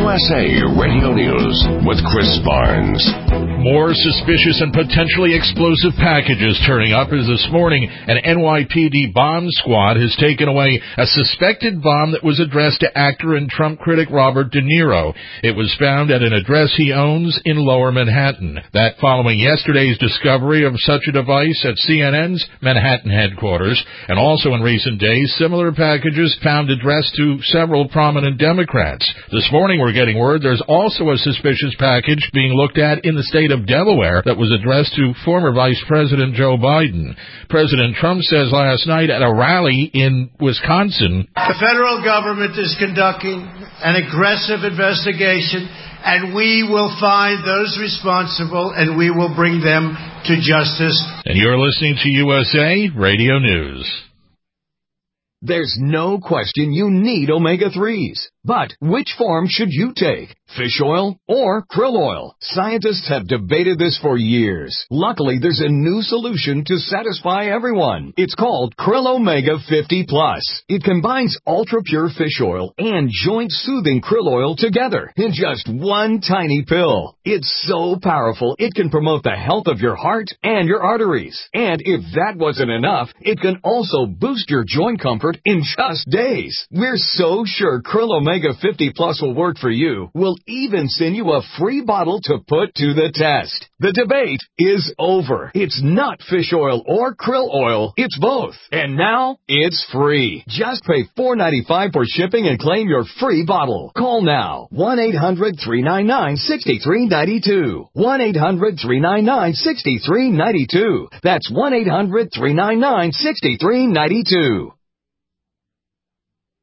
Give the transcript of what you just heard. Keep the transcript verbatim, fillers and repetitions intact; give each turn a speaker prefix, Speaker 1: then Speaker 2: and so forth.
Speaker 1: U S A Radio News with Chris Barnes.
Speaker 2: More suspicious and potentially explosive packages turning up as this morning an N Y P D bomb squad has taken away a suspected bomb that was addressed to actor and Trump critic Robert De Niro. It was found at an address he owns in Lower Manhattan. That following yesterday's discovery of such a device at C N N's Manhattan headquarters, and also in recent days, similar packages found addressed to several prominent Democrats. This morning we're getting word there's also a suspicious package being looked at in the state of Delaware that was addressed to former Vice President Joe Biden. President Trump says last night at a rally in Wisconsin,
Speaker 3: the federal government is conducting an aggressive investigation, and we will find those responsible, and we will bring them to justice.
Speaker 2: And you're listening to U S A Radio News.
Speaker 4: There's no question you need omega threes. But which form should you take? Fish oil or krill oil? Scientists have debated this for years. Luckily, there's a new solution to satisfy everyone. It's called Krill Omega fifty plus. It combines ultra-pure fish oil and joint-soothing krill oil together in just one tiny pill. It's so powerful, it can promote the health of your heart and your arteries. And if that wasn't enough, it can also boost your joint comfort in just days. We're so sure Krill Omega Omega fifty plus will work for you. We'll even send you a free bottle to put to the test. The debate is over. It's not fish oil or krill oil. It's both. And now it's free. Just pay four dollars and ninety-five cents for shipping and claim your free bottle. Call now. one eight hundred three nine nine six three nine two. one eight hundred three nine nine six three nine two. That's one eight hundred three nine nine six three nine two.